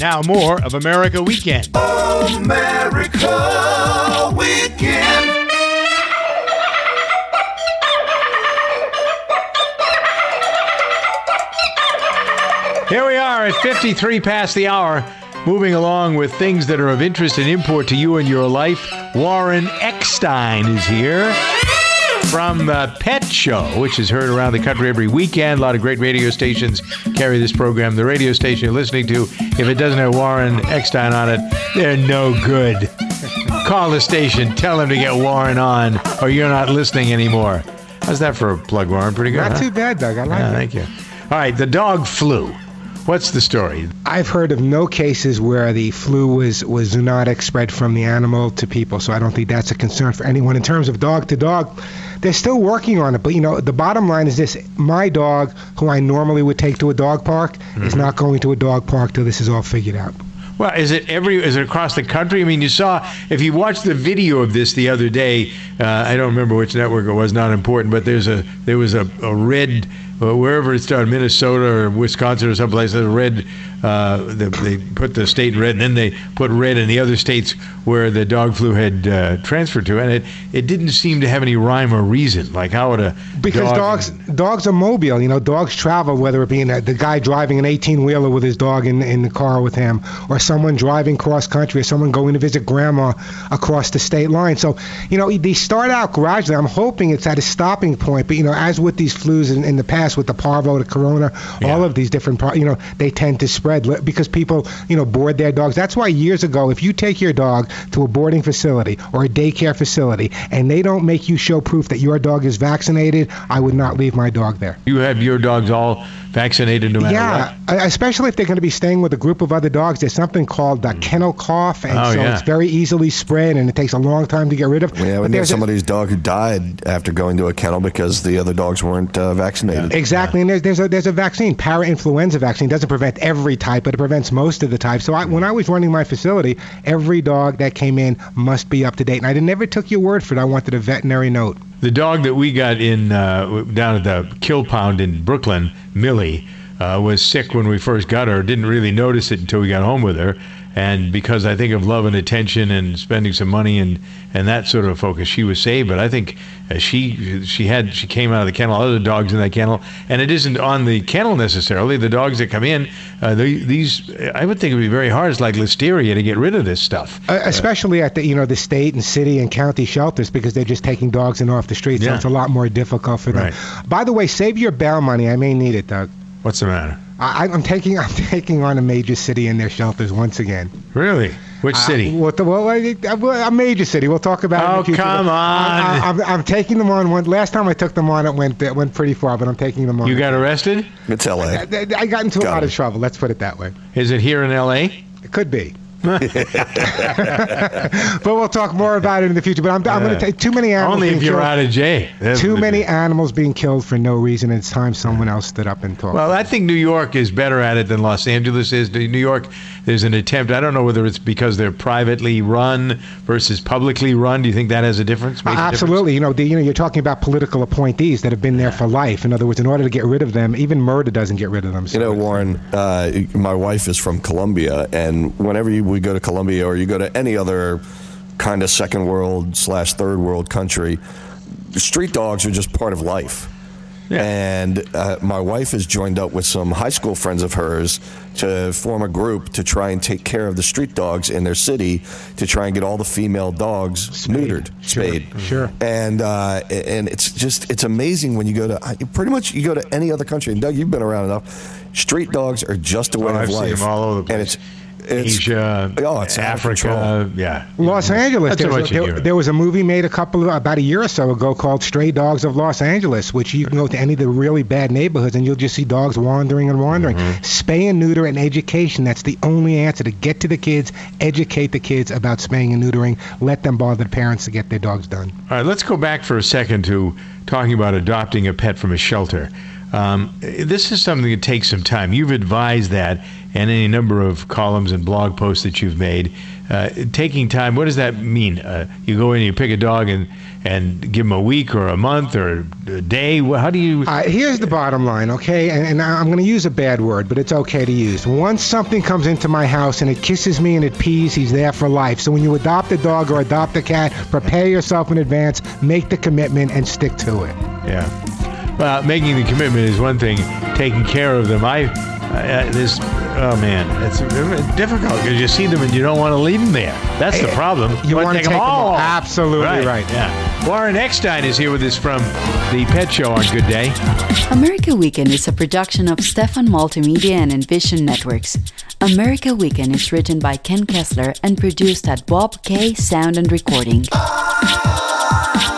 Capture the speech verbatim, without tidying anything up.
Now more of America Weekend. America Weekend. Here we are at fifty-three past the hour, moving along with things that are of interest and import to you and your life. Warren Eckstein is here from the Pet Show, which is heard around the country every weekend. A lot of great radio stations carry this program. The radio station you're listening to, if it doesn't have Warren Eckstein on it, they're no good. Call the station, tell them to get Warren on, or you're not listening anymore. How's that for a plug, Warren? Pretty good, Not huh? too bad, Doug. I like Yeah, it. thank you. All right, the dog flu. What's the story? I've heard of no cases where the flu was, was zoonotic spread from the animal to people, so I don't think that's a concern for anyone. In terms of dog to dog, they're still working on it. But, you know, the bottom line is this. My dog, who I normally would take to a dog park, mm-hmm. is not going to a dog park till this is all figured out. Well, is it every? Is it across the country? I mean, you saw, if you watched the video of this the other day, uh, I don't remember which network it was, not important, but there's a there was a, a red, uh, wherever it started, Minnesota or Wisconsin or someplace, a red, uh, the, they put the state in red, and then they put red in the other states where the dog flu had uh, transferred to, and it, it didn't seem to have any rhyme or reason, like how would a Because dog dogs dogs are mobile, you know, dogs travel, whether it be in a, the guy driving an eighteen-wheeler with his dog in, in the car with him, or someone driving cross-country, or someone going to visit grandma across the state line. So, you know, they start out gradually. I'm hoping it's at a stopping point, but, you know, as with these flus in, in the past, with the parvo, the corona, yeah. all of these different, you know, they tend to spread because people, you know, board their dogs. That's why years ago, if you take your dog to a boarding facility or a daycare facility and they don't make you show proof that your dog is vaccinated, I would not leave my dog there. You have your dogs all vaccinated no matter yeah, what? Yeah, especially if they're going to be staying with a group of other dogs. There's something called uh, kennel cough, and oh, so yeah. it's very easily spread, and it takes a long time to get rid of. Yeah, we knew somebody's a, dog who died after going to a kennel because the other dogs weren't uh, vaccinated. Yeah. Exactly, yeah. and there's, there's, a, there's a vaccine, para-influenza vaccine. It doesn't prevent every type, but it prevents most of the types. So I, when I was running my facility, every dog that came in must be up to date, and I never took your word for it. I wanted a veterinary note. The dog that we got in uh, down at the Kill Pound in Brooklyn, Millie, uh, was sick when we first got her. Didn't really notice it until we got home with her. And because I think of love and attention and spending some money and, and that sort of focus, she was saved. But I think uh, she she had she came out of the kennel, other dogs in that kennel, and it isn't on the kennel necessarily. The dogs that come in, uh, they, these I would think it would be very hard. It's like listeria to get rid of this stuff, uh, especially at the you know the state and city and county shelters because they're just taking dogs in off the street. So yeah. it's a lot more difficult for them. Right. By the way, save your bail money. I may need it, Doug. What's the matter? I, I'm taking I'm taking on a major city in their shelters once again. Really? Which city? Uh, what the, well, a major city. We'll talk about oh, it in the future. come on. I, I, I'm, I'm taking them on. One, last time I took them on, it went it went pretty far, but I'm taking them on. You got arrested? It's L A. I, I got into got a lot it. of trouble. Let's put it that way. Is it here in L A? It could be. But we'll talk more about it in the future. But I'm, I'm going to take too many animals. Only if you're killed, out of jail. That's too many it. animals being killed for no reason. It's time someone else stood up and talked. Well, I think New York is better at it than Los Angeles is. New York, there's an attempt. I don't know whether it's because they're privately run versus publicly run. Do you think that has a difference? Uh, absolutely. A difference? You know, the, you know, you're talking about political appointees that have been there for life. In other words, in order to get rid of them, even murder doesn't get rid of them. So you know, Warren, uh, my wife is from Colombia, and whenever you, we go to Colombia or you go to any other kind of second world slash third world country, street dogs are just part of life. Yeah. And uh, my wife has joined up with some high school friends of hers to form a group to try and take care of the street dogs in their city, to try and get all the female dogs spayed. neutered, Sure. spayed. Sure. And uh, and it's just it's amazing when you go to pretty much you go to any other country. And Doug, you've been around enough. Street dogs are just a way oh, of I've life. Seen them all over the place. And it's It's, Asia, oh, it's Africa, yeah. Los Angeles. That's There what was, you there, hear. there was a movie made a couple of, about a year or so ago called Stray Dogs of Los Angeles, which you can go to any of the really bad neighborhoods and you'll just see dogs wandering and wandering. Mm-hmm. Spay and neuter and education. That's the only answer to get to the kids, educate the kids about spaying and neutering, let them bother the parents to get their dogs done. All right, let's go back for a second to talking about adopting a pet from a shelter. Um, this is something that takes some time. You've advised that, and any number of columns and blog posts that you've made. Uh, taking time, what does that mean? Uh, you go in and you pick a dog and, and give them a week or a month or a day? How do you... Uh, here's the bottom line, okay? And, and I'm going to use a bad word, but it's okay to use. Once something comes into my house and it kisses me and it pees, he's there for life. So when you adopt a dog or adopt a cat, prepare yourself in advance, make the commitment, and stick to it. Yeah. Well, making the commitment is one thing. Taking care of them, I... Uh, this, oh man, it's difficult because you see them and you don't want to leave them there. That's the problem. You, you want to take them all. Absolutely right. right. Yeah. Warren Eckstein is here with us from the Pet Show on Good Day. America Weekend is a production of Stefan Multimedia and Envision Networks. America Weekend is written by Ken Kessler and produced at Bob K Sound and Recording.